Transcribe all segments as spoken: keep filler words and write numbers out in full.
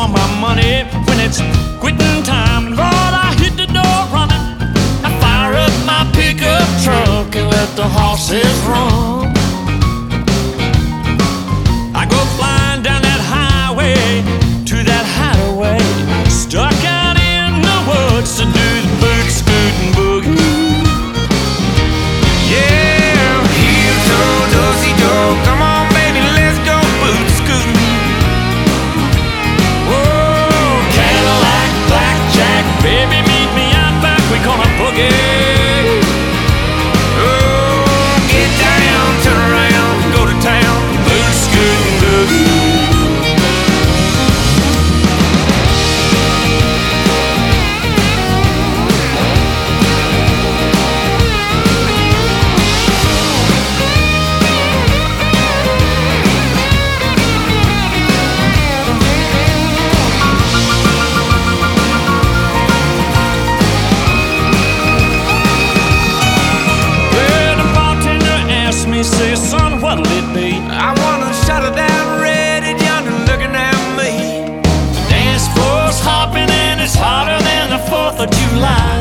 all my money when it's quitting time. Lord, I hit the door running. I fire up my pickup truck and let the horses run. I go flying down that highway to that hideaway, stuck out in the woods to do the boot scootin' boogie. Yeah, heel toe, dosey do, come on baby, let's go boot scootin'. Whoa, Cadillac, blackjack, baby, meet me out back, we gonna boogie. Oh, get down, turn around, go to town, boot scootin' boogie. Me say, son, what'll it be? I want a shot of that red and yonder looking at me. The dance floor's hopping and it's hotter than the fourth of July.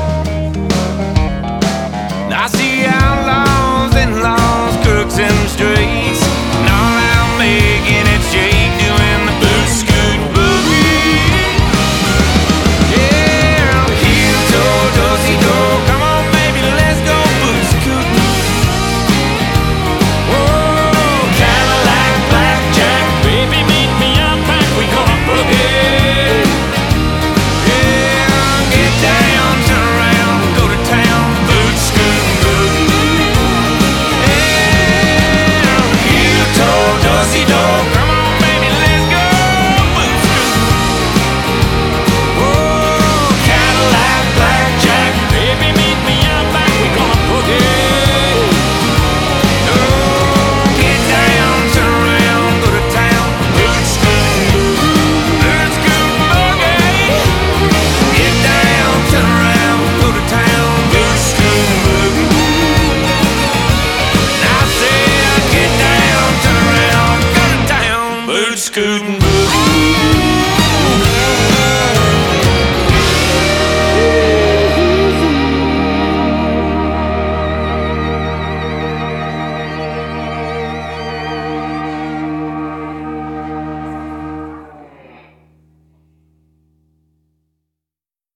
I see outlaws and laws, crooks in the streets, and all out making it shake, doing the boot scoot boogie. Yeah, heel toe, dosey do, come on baby, let's go boot scootin'. Scootin' boogie.